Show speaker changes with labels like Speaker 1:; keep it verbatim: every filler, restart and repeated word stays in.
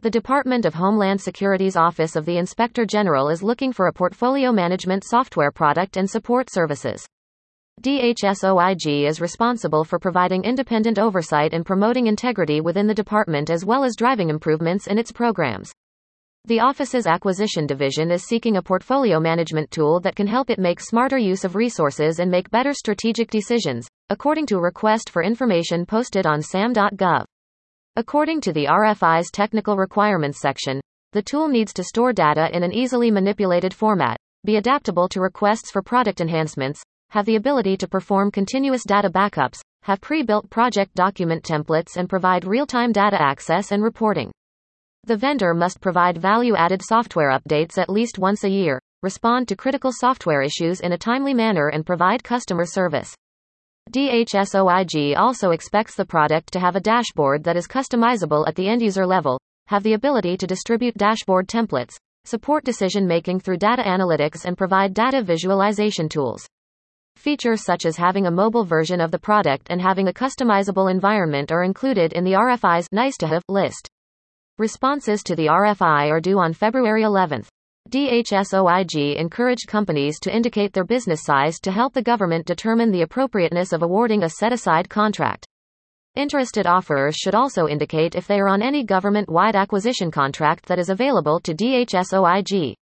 Speaker 1: The Department of Homeland Security's Office of the Inspector General is looking for a portfolio management software product and support services. D H S O I G is responsible for providing independent oversight and promoting integrity within the department as well as driving improvements in its programs. The office's acquisition division is seeking a portfolio management tool that can help it make smarter use of resources and make better strategic decisions, according to a request for information posted on S A M dot gov. According to the R F I's Technical Requirements section, the tool needs to store data in an easily manipulated format, be adaptable to requests for product enhancements, have the ability to perform continuous data backups, have pre-built project document templates and provide real-time data access and reporting. The vendor must provide value-added software updates at least once a year, respond to critical software issues in a timely manner and provide customer service. D H S O I G also expects the product to have a dashboard that is customizable at the end-user level, have the ability to distribute dashboard templates, support decision-making through data analytics and provide data visualization tools. Features such as having a mobile version of the product and having a customizable environment are included in the R F I's nice-to-have list. Responses to the R F I are due on February eleventh. D H S O I G encouraged companies to indicate their business size to help the government determine the appropriateness of awarding a set-aside contract. Interested offerers should also indicate if they are on any government-wide acquisition contract that is available to D H S O I G.